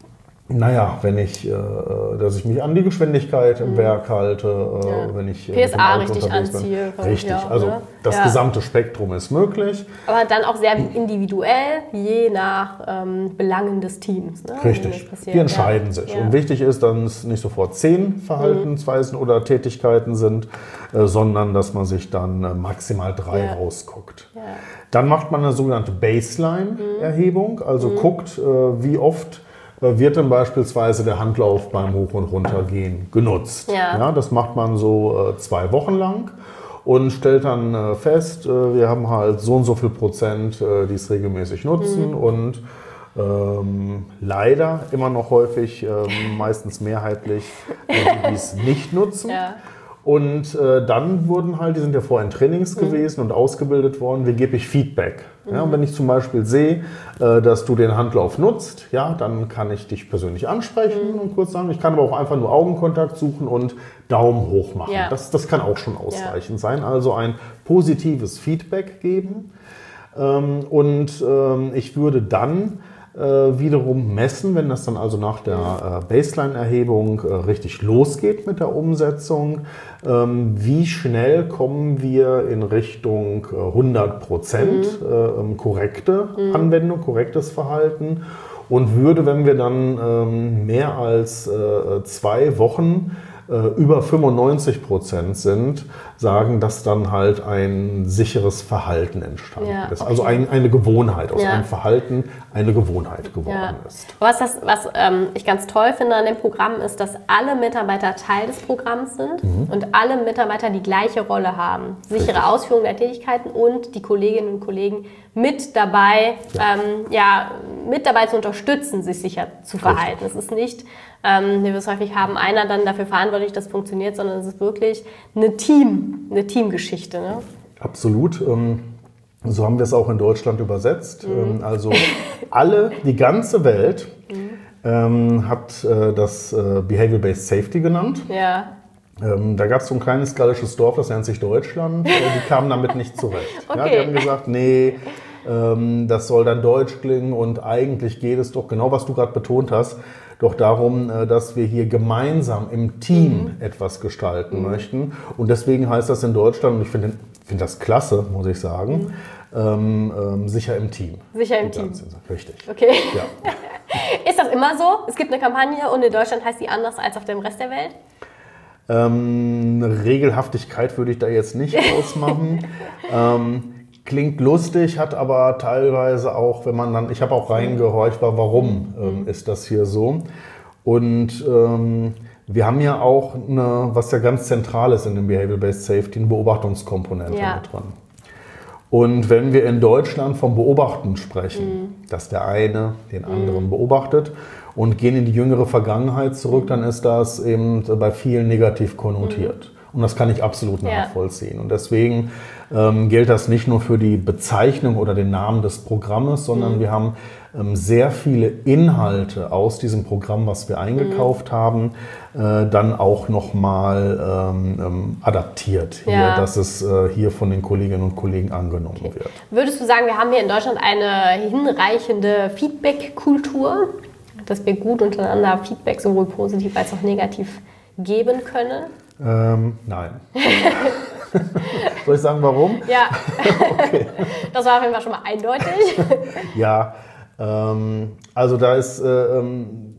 Naja, wenn ich, äh, dass ich mich an die Geschwindigkeit im mhm. Werk halte, äh, ja. wenn ich P S A richtig anziehe. Bin. Richtig, ja, also ne? das ja. gesamte Spektrum ist möglich. Aber dann auch sehr individuell, je nach ähm, Belangen des Teams. Ne? Richtig, die entscheiden ja. sich. Ja. Und wichtig ist, dass es nicht sofort zehn Verhaltensweisen mhm. oder Tätigkeiten sind, äh, sondern dass man sich dann äh, maximal drei ja. rausguckt. Ja. Dann macht man eine sogenannte Baseline-Erhebung, also mhm. guckt, äh, wie oft wird dann beispielsweise der Handlauf beim Hoch- und Runtergehen genutzt. Ja. Ja, das macht man so äh, zwei Wochen lang und stellt dann äh, fest, äh, wir haben halt so und so viel Prozent, äh, die es regelmäßig nutzen mhm. und ähm, leider immer noch häufig, äh, meistens mehrheitlich, äh, die es nicht nutzen. Ja. Und äh, dann wurden halt, die sind ja vorher in Trainings mhm. gewesen und ausgebildet worden, wie gebe ich Feedback. Ja, und wenn ich zum Beispiel sehe, äh, dass du den Handlauf nutzt, ja, dann kann ich dich persönlich ansprechen mhm. und kurz sagen. Ich kann aber auch einfach nur Augenkontakt suchen und Daumen hoch machen. Ja. Das, das kann auch schon ausreichend ja. sein. Also ein positives Feedback geben. Ähm, und ähm, ich würde dann äh, wiederum messen, wenn das dann also nach der äh, Baseline-Erhebung äh, richtig losgeht mit der Umsetzung, ähm, wie schnell kommen wir in Richtung äh, hundert Prozent mhm. äh, korrekte mhm. Anwendung, korrektes Verhalten und würde, wenn wir dann ähm, mehr als äh, zwei Wochen über fünfundneunzig Prozent sind, sagen, dass dann halt ein sicheres Verhalten entstanden ja, ist. okay. Also ein, eine Gewohnheit, aus ja. einem Verhalten eine Gewohnheit geworden ja. ist. Was, das, was ähm, ich ganz toll finde an dem Programm ist, dass alle Mitarbeiter Teil des Programms sind mhm. und alle Mitarbeiter die gleiche Rolle haben. Sichere Richtig. Ausführung der Tätigkeiten und die Kolleginnen und Kollegen mit dabei, ja. Ähm, ja, mit dabei zu unterstützen, sich sicher zu verhalten. Richtig. Es ist nicht, ähm, wie wir es häufig haben, einer dann dafür verantwortlich, dass es funktioniert, sondern es ist wirklich eine Team, eine Teamgeschichte. Ne? Absolut. Ähm, so haben wir es auch in Deutschland übersetzt. Mhm. Ähm, also alle, die ganze Welt mhm. ähm, hat äh, das äh, Behavior-Based Safety genannt. Ja. Ähm, da gab es so ein kleines gallisches Dorf, das nennt sich Deutschland. Äh, die kamen damit nicht zurecht. Okay. Ja, die haben gesagt, nee, ähm, das soll dann deutsch klingen und eigentlich geht es doch, genau was du gerade betont hast, doch darum, äh, dass wir hier gemeinsam im Team mhm. etwas gestalten mhm. möchten. Und deswegen heißt das in Deutschland, und ich finde find das klasse, muss ich sagen, mhm. ähm, ähm, sicher im Team. Sicher im Team. Richtig. Okay. Ja. Ist das immer so? Es gibt eine Kampagne und in Deutschland heißt die anders als auf dem Rest der Welt? Ähm, eine Regelhaftigkeit würde ich da jetzt nicht ausmachen. ähm, klingt lustig, hat aber teilweise auch, wenn man dann, ich habe auch reingehorcht, war, warum ähm, mhm. ist das hier so? Und ähm, wir haben ja auch eine, was ja ganz zentral ist in dem Behavior-Based Safety, eine Beobachtungskomponente ja. mit drin. Und wenn wir in Deutschland vom Beobachten sprechen, mhm. dass der eine den anderen mhm. beobachtet und gehen in die jüngere Vergangenheit zurück, dann ist das eben bei vielen negativ konnotiert. Mhm. Und das kann ich absolut nachvollziehen. Ja. Und deswegen ähm, gilt das nicht nur für die Bezeichnung oder den Namen des Programmes, sondern mhm. wir haben ähm, sehr viele Inhalte aus diesem Programm, was wir eingekauft mhm. haben, äh, dann auch nochmal ähm, ähm, adaptiert, hier, ja. dass es äh, hier von den Kolleginnen und Kollegen angenommen okay. wird. Würdest du sagen, wir haben hier in Deutschland eine hinreichende Feedback-Kultur, dass wir gut untereinander Feedback sowohl positiv als auch negativ geben können? Ähm, nein. Soll ich sagen, warum? Ja, okay. Das war auf jeden Fall schon mal eindeutig. Ja, ähm, also da ist, äh, ähm,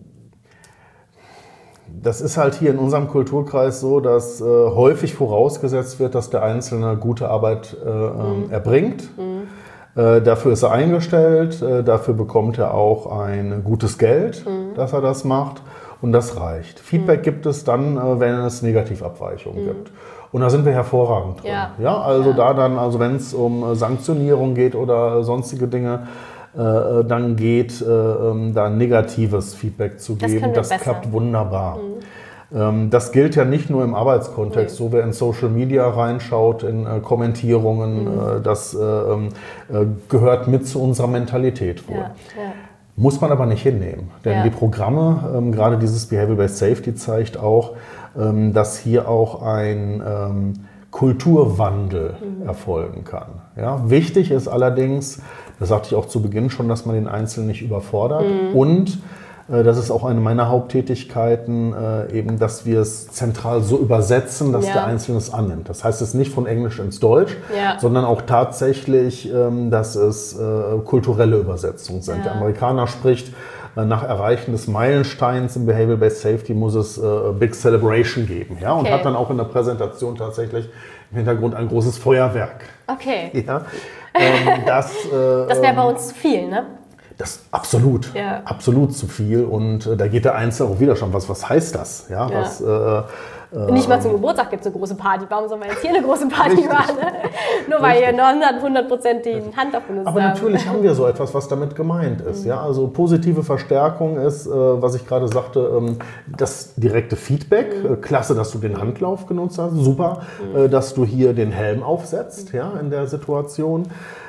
das ist halt hier in unserem Kulturkreis so, dass äh, häufig vorausgesetzt wird, dass der Einzelne gute Arbeit äh, mhm. erbringt. Mhm. Äh, dafür ist er eingestellt, äh, dafür bekommt er auch ein gutes Geld, mhm. dass er das macht. Und das reicht. Feedback mhm. gibt es dann, wenn es Negativabweichungen mhm. gibt. Und da sind wir hervorragend drin. Ja, ja also ja. da dann, also wenn es um Sanktionierung geht oder sonstige Dinge, äh, dann geht, äh, da negatives Feedback zu geben. Das, das klappt wunderbar. Mhm. Ähm, das gilt ja nicht nur im Arbeitskontext, mhm. so wer in Social Media reinschaut, in äh, Kommentierungen, mhm. äh, das äh, äh, gehört mit zu unserer Mentalität wohl. Ja. Ja. Muss man aber nicht hinnehmen, denn ja. die Programme, ähm, gerade dieses Behavioral-Based Safety zeigt auch, ähm, dass hier auch ein ähm, Kulturwandel mhm. erfolgen kann. Ja? Wichtig ist allerdings, das sagte ich auch zu Beginn schon, dass man den Einzelnen nicht überfordert mhm. und äh, das ist auch eine meiner Haupttätigkeiten, äh, eben, dass wir es zentral so übersetzen, dass ja. der Einzelne es annimmt. Das heißt es nicht von Englisch ins Deutsch, ja. sondern auch tatsächlich, ähm, dass es äh, kulturelle Übersetzungen sind. Ja. Der Amerikaner spricht äh, nach Erreichen des Meilensteins im Behavioral-Based Safety muss es äh, Big Celebration geben. Ja? Und okay. hat dann auch in der Präsentation tatsächlich im Hintergrund ein großes Feuerwerk. Okay. Ja? Ähm, das äh, das wäre bei uns zu viel, ne? Das absolut, ja. absolut zu viel und äh, da geht der Einzelne auch wieder schon, was, was heißt das? Ja, ja. Was, äh, äh, Nicht mal zum Geburtstag gibt es eine große Party, warum soll man jetzt hier eine große Party machen? Nur weil hier hundert Prozent die Hand auf uns haben. Aber natürlich haben wir so etwas, was damit gemeint ist. Mhm. Ja? Also positive Verstärkung ist, äh, was ich gerade sagte, ähm, das direkte Feedback. Mhm. Äh, klasse, dass du den Handlauf genutzt hast, super, mhm. äh, dass du hier den Helm aufsetzt mhm. ja, in der Situation.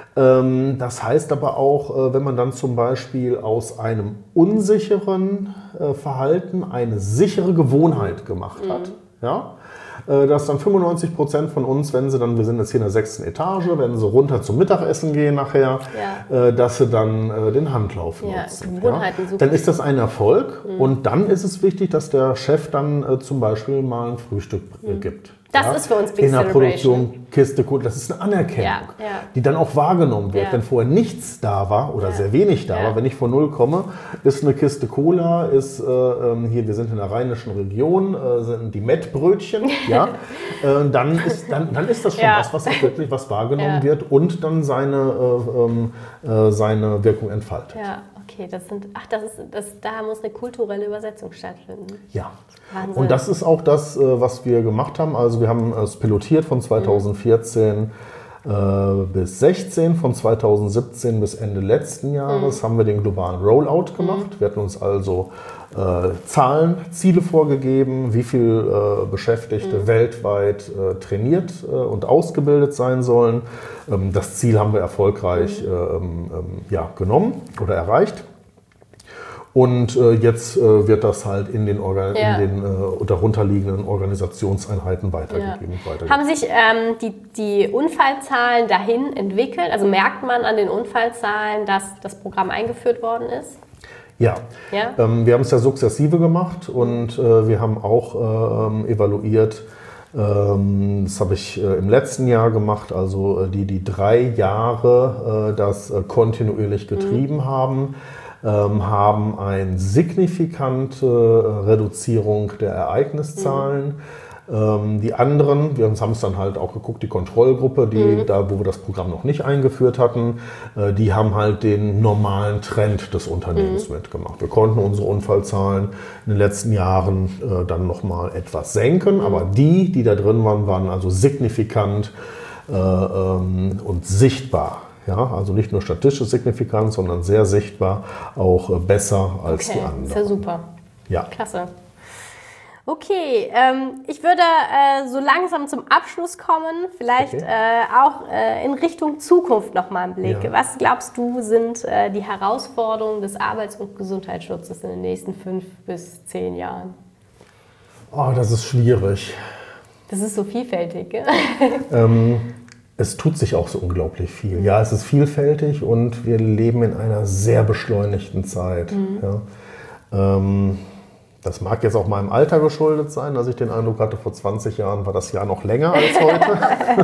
Das heißt aber auch, wenn man dann zum Beispiel aus einem unsicheren Verhalten eine sichere Gewohnheit gemacht hat, mhm. ja, dass dann fünfundneunzig Prozent von uns, wenn sie dann, wir sind jetzt hier in der sechsten Etage, wenn sie runter zum Mittagessen gehen nachher, ja. dass sie dann den Handlauf ja, nutzen. Gewohnheiten ja. Dann ist das ein Erfolg mhm. und dann ist es wichtig, dass der Chef dann zum Beispiel mal ein Frühstück mhm. gibt. Das ja, ist für uns Big in der Celebration. Produktion Kiste Cola, das ist eine Anerkennung, ja, ja. die dann auch wahrgenommen wird. Ja. Wenn vorher nichts da war oder ja. sehr wenig da ja. war, wenn ich von Null komme, ist eine Kiste Cola, ist äh, hier, wir sind in der rheinischen Region, äh, sind die Mettbrötchen, ja, äh, dann, ist, dann, dann ist das schon ja. was, was auch wirklich was wahrgenommen ja. wird und dann seine, äh, äh, seine Wirkung entfaltet. Ja. Okay, das sind, ach, das ist, das, da muss eine kulturelle Übersetzung stattfinden. Ja, Wahnsinn. Und das ist auch das, was wir gemacht haben. Also wir haben es pilotiert von zweitausendvierzehn mhm. äh, bis sechzehn, von zweitausendsiebzehn bis Ende letzten Jahres mhm. haben wir den globalen Rollout gemacht. Mhm. Wir hatten uns also äh, Zahlen, Ziele vorgegeben, wie viele äh, Beschäftigte mhm. weltweit äh, trainiert äh, und ausgebildet sein sollen. Ähm, das Ziel haben wir erfolgreich mhm. ähm, ähm, ja, genommen oder erreicht. Und äh, jetzt äh, wird das halt in den, Organ ja. in den äh, darunterliegenden Organisationseinheiten weitergegeben. Ja. weitergegeben. Haben sich ähm, die, die Unfallzahlen dahin entwickelt? Also merkt man an den Unfallzahlen, dass das Programm eingeführt worden ist? Ja, ja? Ähm, wir haben es ja sukzessive gemacht und äh, wir haben auch ähm, evaluiert, ähm, das habe ich äh, im letzten Jahr gemacht, also äh, die, die drei Jahre äh, das äh, kontinuierlich getrieben mhm. haben. Ähm, haben eine signifikante äh, Reduzierung der Ereigniszahlen. Mhm. Ähm, die anderen, wir haben es dann halt auch geguckt, die Kontrollgruppe, die, mhm. da wo wir das Programm noch nicht eingeführt hatten, äh, die haben halt den normalen Trend des Unternehmens mhm. mitgemacht. Wir konnten unsere Unfallzahlen in den letzten Jahren äh, dann nochmal etwas senken, mhm. aber die, die da drin waren, waren also signifikant äh, ähm, und sichtbar. Ja, also nicht nur statistisch signifikant, sondern sehr sichtbar auch besser als okay, die anderen. Ist ja super. Ja. Klasse. Okay, ähm, ich würde äh, so langsam zum Abschluss kommen, vielleicht okay. äh, auch äh, in Richtung Zukunft nochmal einen Blick. Ja. Was glaubst du, sind äh, die Herausforderungen des Arbeits- und Gesundheitsschutzes in den nächsten fünf bis zehn Jahren? Oh, das ist schwierig. Das ist so vielfältig, gell? ähm, es tut sich auch so unglaublich viel. Ja, es ist vielfältig und wir leben in einer sehr beschleunigten Zeit. Mhm. Ja. Ähm, Das mag jetzt auch meinem Alter geschuldet sein, dass ich den Eindruck hatte, vor zwanzig Jahren war das Jahr noch länger als heute.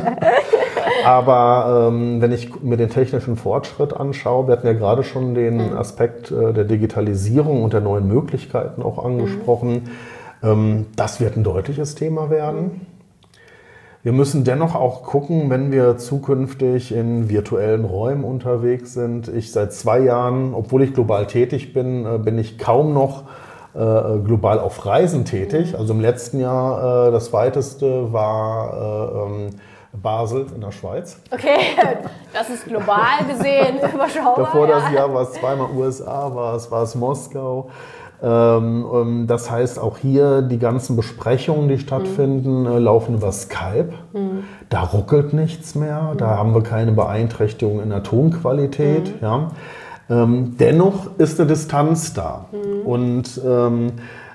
Aber ähm, wenn ich mir den technischen Fortschritt anschaue, wir hatten ja gerade schon den mhm. Aspekt äh, der Digitalisierung und der neuen Möglichkeiten auch angesprochen. Mhm. Ähm, das wird ein deutliches Thema werden. Wir müssen dennoch auch gucken, wenn wir zukünftig in virtuellen Räumen unterwegs sind. Ich seit zwei Jahren, obwohl ich global tätig bin, äh, bin ich kaum noch global auf Reisen tätig. Also im letzten Jahr, äh, das weiteste war äh, ähm, Basel in der Schweiz. Okay, das ist global gesehen überschaubar. Davor ja. das Jahr war es zweimal U S A, war es, war es Moskau. Ähm, das heißt, auch hier die ganzen Besprechungen, die stattfinden, mhm. laufen über Skype. Mhm. Da ruckelt nichts mehr, mhm. da haben wir keine Beeinträchtigung in der Tonqualität. Mhm. Ja. Ähm, dennoch ist eine Distanz da. Mhm. Und ähm,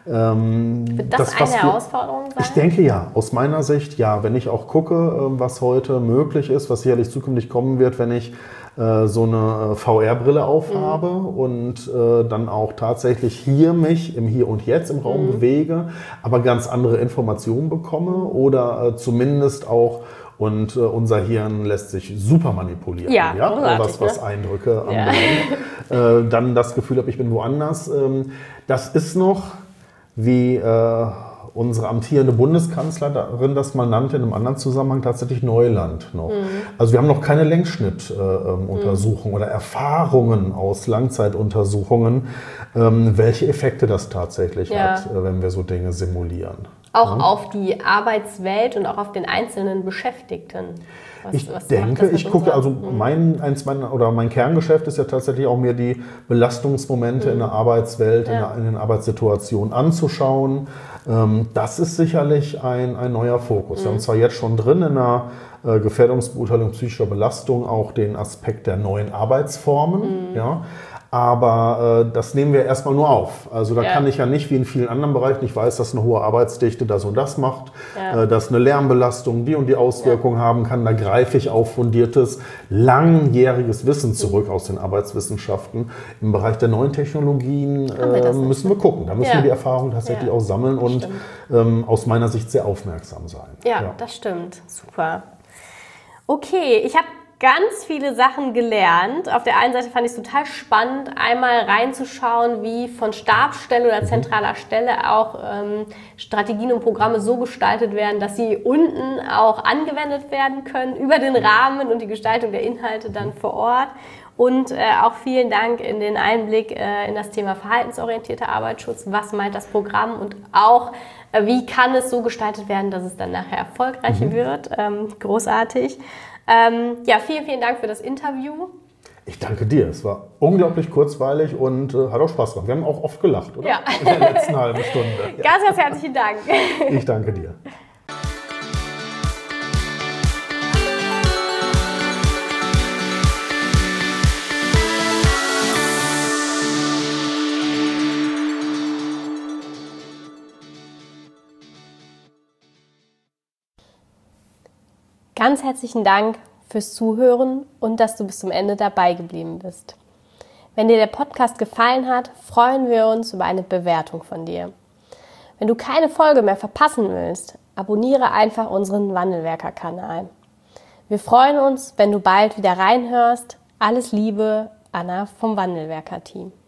ähm, wird das, das eine wir, Herausforderung sein? Ich denke ja, aus meiner Sicht ja. Wenn ich auch gucke, was heute möglich ist, was sicherlich zukünftig kommen wird, wenn ich äh, so eine V R-Brille aufhabe mhm. und äh, dann auch tatsächlich hier mich im Hier und Jetzt im Raum mhm. bewege, aber ganz andere Informationen bekomme oder äh, zumindest auch. Und äh, unser Hirn lässt sich super manipulieren, ja, ja? was, was ne? Eindrücke anbelangt. Ja. Äh, dann das Gefühl habe, ich bin woanders. Ähm, das ist noch, wie äh, unsere amtierende Bundeskanzlerin das mal nannte, in einem anderen Zusammenhang tatsächlich Neuland noch. Mhm. Also wir haben noch keine Längsschnittuntersuchungen äh, mhm. oder Erfahrungen aus Langzeituntersuchungen, ähm, welche Effekte das tatsächlich ja. hat, äh, wenn wir so Dinge simulieren. Auch ja. auf die Arbeitswelt und auch auf den einzelnen Beschäftigten. Was, ich was denke, ich gucke, also mein, eins meiner, oder mein Kerngeschäft ist ja tatsächlich auch mir die Belastungsmomente mhm. in der Arbeitswelt, ja. in, der, in den Arbeitssituationen anzuschauen. Ähm, das ist sicherlich ein, ein neuer Fokus. Mhm. Wir haben zwar jetzt schon drin in der äh, Gefährdungsbeurteilung psychischer Belastung auch den Aspekt der neuen Arbeitsformen, mhm. ja. Aber äh, das nehmen wir erstmal nur auf. Also da ja. kann ich ja nicht wie in vielen anderen Bereichen, ich weiß, dass eine hohe Arbeitsdichte das und das macht, ja. äh, dass eine Lärmbelastung die und die Auswirkungen ja. haben kann. Da greife ich auf fundiertes, langjähriges Wissen zurück mhm. aus den Arbeitswissenschaften. Im Bereich der neuen Technologien äh, müssen wir gucken. Da müssen ja. wir die Erfahrung tatsächlich ja. auch sammeln und ähm, aus meiner Sicht sehr aufmerksam sein. Ja, ja. das stimmt. Super. Okay, ich habe ganz viele Sachen gelernt. Auf der einen Seite fand ich es total spannend, einmal reinzuschauen, wie von Stabsstelle oder zentraler Stelle auch ähm, Strategien und Programme so gestaltet werden, dass sie unten auch angewendet werden können, über den Rahmen und die Gestaltung der Inhalte dann vor Ort. Und äh, auch vielen Dank in den Einblick äh, in das Thema verhaltensorientierter Arbeitsschutz. Was meint das Programm und auch, äh, wie kann es so gestaltet werden, dass es dann nachher erfolgreich mhm. wird. Ähm, großartig. Ähm, ja, vielen, vielen Dank für das Interview. Ich danke dir. Es war unglaublich kurzweilig und äh, hat auch Spaß gemacht. Wir haben auch oft gelacht, oder? Ja. In der letzten halben Stunde. Ja. Ganz, ganz herzlichen Dank. Ich danke dir. Ganz herzlichen Dank fürs Zuhören und dass du bis zum Ende dabei geblieben bist. Wenn dir der Podcast gefallen hat, freuen wir uns über eine Bewertung von dir. Wenn du keine Folge mehr verpassen willst, abonniere einfach unseren Wandelwerker-Kanal. Wir freuen uns, wenn du bald wieder reinhörst. Alles Liebe, Anna vom Wandelwerker-Team.